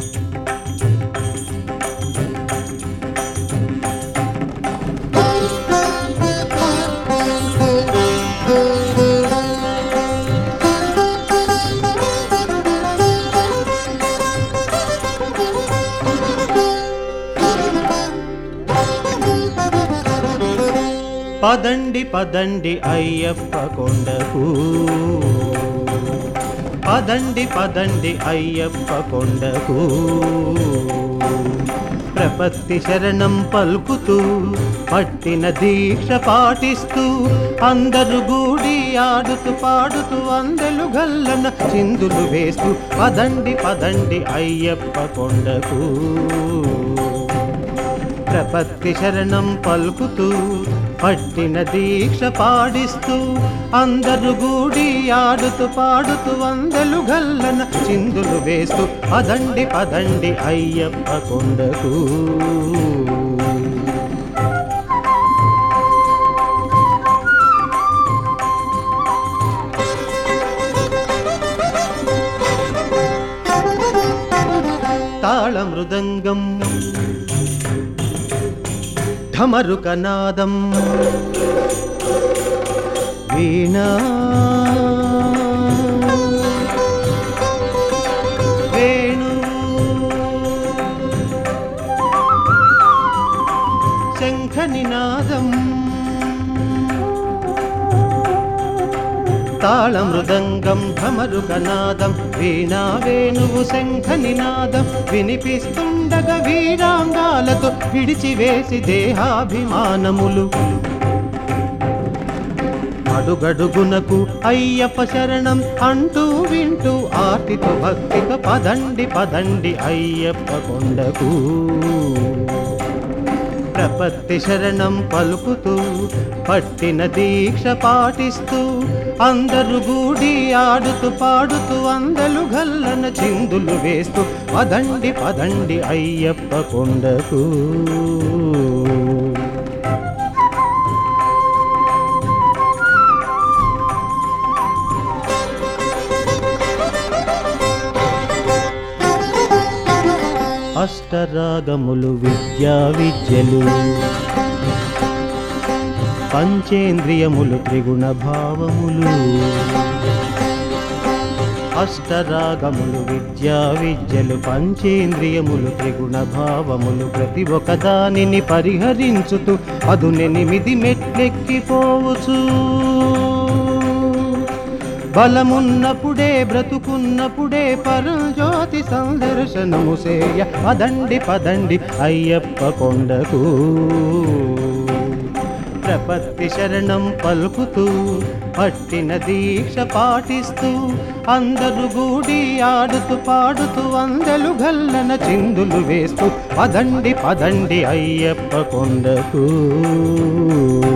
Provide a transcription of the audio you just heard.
పదండి పదండి అయ్యప్ప కొండకు, పదండి పదండి అయ్యప్ప కొండకు. ప్రపత్తి శరణం పలుకుతూ పట్టిన దీక్ష పాటిస్తూ అందరు గూడి ఆడుతూ పాడుతూ అందెలు గల్లన చిందులు వేస్తూ పదండి పదండి అయ్యప్ప కొండకు. ప్రపత్తి శరణం పలుకుతూ పట్టిన దీక్ష పాడిస్తూ అందరు గూడి ఆడుతూ పాడుతూ అందెలు గల్లన చిందులు వేస్తూ పదండి పదండి అయ్యప్ప కొండకు. తాళ మృదంగం ఢమరుకనాదం వీణా వేణు శంఖనినాదం. తాళ మృదంగం ఢమరుకనాదం వీణా వేణువు శంఖనినాదం వినిపిస్తుండగా వీరాంగాలతో విడిచివేసి దేహాభిమానములు అడుగడుగునకు అయ్యప్ప శరణం అంటూ వింటూ ఆర్తితో భక్తితో పదండి పదండి అయ్యప్ప కొండకు. ప్రపత్తి శరణం పలుకుతూ పట్టిన దీక్ష పాటిస్తూ అందరు గూడి ఆడుతూ పాడుతూ అందెలు గల్లన చిందులు వేస్తూ పదండి పదండి అయ్యప్ప కొండకు. అష్టరాగములు విద్యా విద్యలు పంచేంద్రియములు త్రిగుణ భావములు. అష్టరాగములు విద్యా విద్యలు పంచేంద్రియములు త్రిగుణ భావములు ప్రతి ఒక్క దానిని పరిహరించుతూ అదునెనిమిది మెట్లెక్కిపోవచ్చు. బలమున్నప్పుడే బ్రతుకున్నప్పుడే పరంజ్యోతి సందర్శనము సేయ పదండి పదండి అయ్యప్ప కొండకు. ప్రపత్తి శరణం పలుకుతూ పట్టిన దీక్ష పాటిస్తూ అందరు గూడి ఆడుతూ పాడుతూ అందెలు గల్లన చిందులు వేస్తూ పదండి పదండి అయ్యప్ప కొండకు.